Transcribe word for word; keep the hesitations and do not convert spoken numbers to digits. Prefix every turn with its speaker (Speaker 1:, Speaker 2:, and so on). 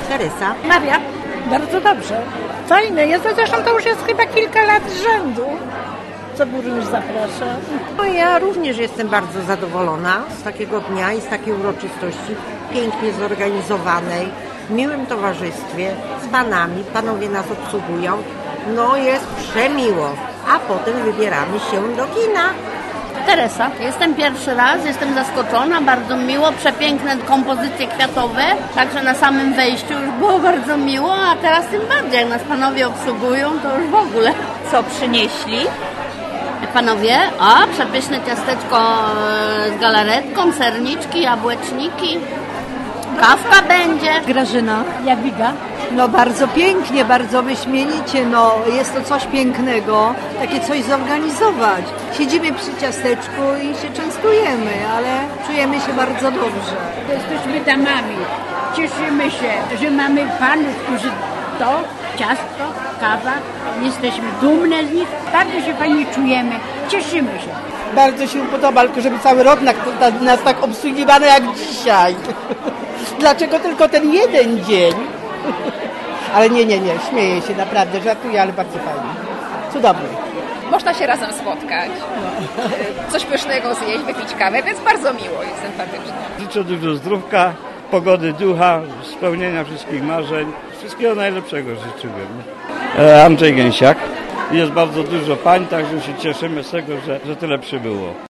Speaker 1: Teresa.
Speaker 2: Maria. Bardzo dobrze. Fajne jest, zresztą to już jest chyba kilka lat z rzędu, co burmistrz zaprasza.
Speaker 1: No ja również jestem bardzo zadowolona z takiego dnia i z takiej uroczystości, pięknie zorganizowanej, w miłym towarzystwie, z panami, panowie nas obsługują. No jest przemiło, a potem wybieramy się do kina.
Speaker 3: Teresa. Jestem pierwszy raz, jestem zaskoczona, bardzo miło, przepiękne kompozycje kwiatowe, także na samym wejściu już było bardzo miło, a teraz tym bardziej, jak nas panowie obsługują, to już w ogóle.
Speaker 4: Co przynieśli?
Speaker 3: Panowie, a przepyszne ciasteczko z galaretką, serniczki, jabłeczniki, kawka będzie.
Speaker 5: Grażyna.
Speaker 2: Jadwiga.
Speaker 5: No bardzo pięknie, bardzo wyśmienicie, no jest to coś pięknego, takie coś zorganizować. Siedzimy przy ciasteczku i się częstujemy, ale czujemy się bardzo dobrze.
Speaker 2: Jesteśmy damami. Cieszymy się, że mamy panów, którzy to, ciastko, kawa. Jesteśmy dumne z nich. Bardzo się fajnie czujemy. Cieszymy się.
Speaker 6: Bardzo się podoba, tylko żeby cały rok nas, nas tak obsługiwano jak dzisiaj. Dlaczego tylko ten jeden dzień? Ale nie, nie, nie, śmieję się naprawdę, żartuję, ale bardzo fajnie. Cudownie.
Speaker 7: Można się razem spotkać, coś pysznego zjeść, wypić kawę, więc bardzo miło i sympatycznie.
Speaker 8: Życzę dużo zdrówka, pogody ducha, spełnienia wszystkich marzeń. Wszystkiego najlepszego życzyłem. Andrzej Gęsiak. Jest bardzo dużo pań, także się cieszymy z tego, że, że tyle przybyło.